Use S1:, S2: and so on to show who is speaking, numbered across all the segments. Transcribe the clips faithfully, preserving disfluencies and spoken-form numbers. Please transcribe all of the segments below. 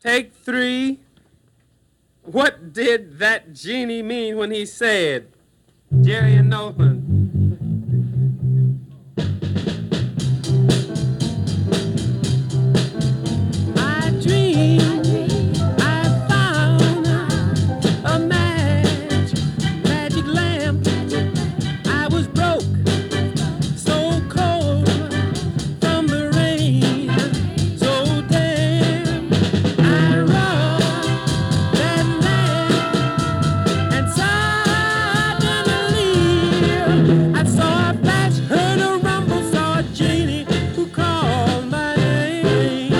S1: Take three. What did that genie mean when he said, Jerry and Nolan? I dreamed I found a match, magic lamp. I was broke, so cold from the rain, so damn. I rubbed that lamp, and suddenly I saw a flash, heard a rumble, saw a genie who called my name.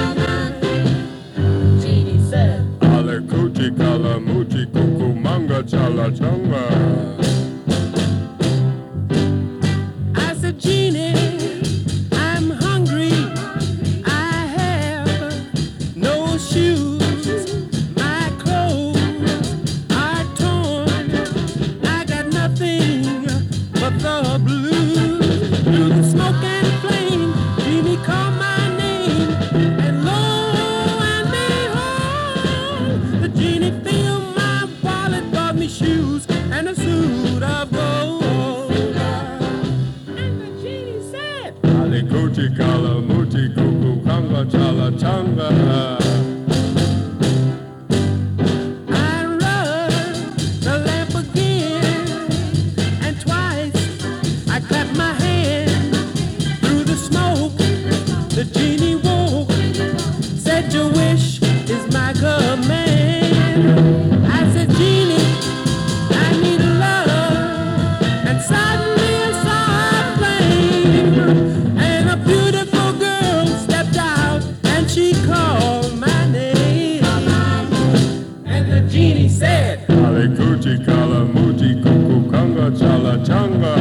S1: Genie said,
S2: Ale coochie kala moochie cuckoo manga chala changa.
S1: I said, Genie, I'm hungry. I have no shoes. My clothes are torn. I got nothing but the blues. Through the smoke and flame, Genie called my name. And lo and behold, the genie filled my wallet, bought me shoes and a suit of gold. And the genie said,
S2: Ale coochie kala moochie cuckoo kanga chala changa.
S1: I rubbed the lamp again, and twice I clapped my hand. Through the smoke, the genie woke, said your wish is my command. I said, Genie, I need love, and suddenly I saw a flame, and a beautiful girl stepped out, and she called my name. And the genie said,
S2: Ale coochie kala moochie cuckoo kanga chala changa.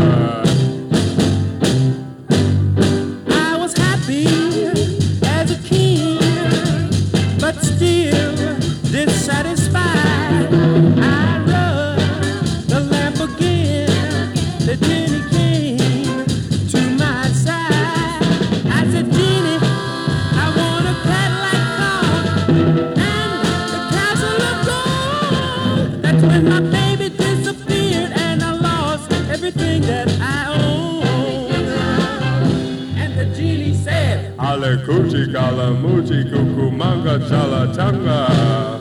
S1: I was happy as a king, but still dissatisfied. I rubbed the lamp again. The genie came to my side. I said, Genie, I want a Cadillac car and the castle of gold. That's when my baby disappeared and I lost everything that I owned. And the genie said,
S2: Ale coochie kala moochie cuckoo manga chala changa.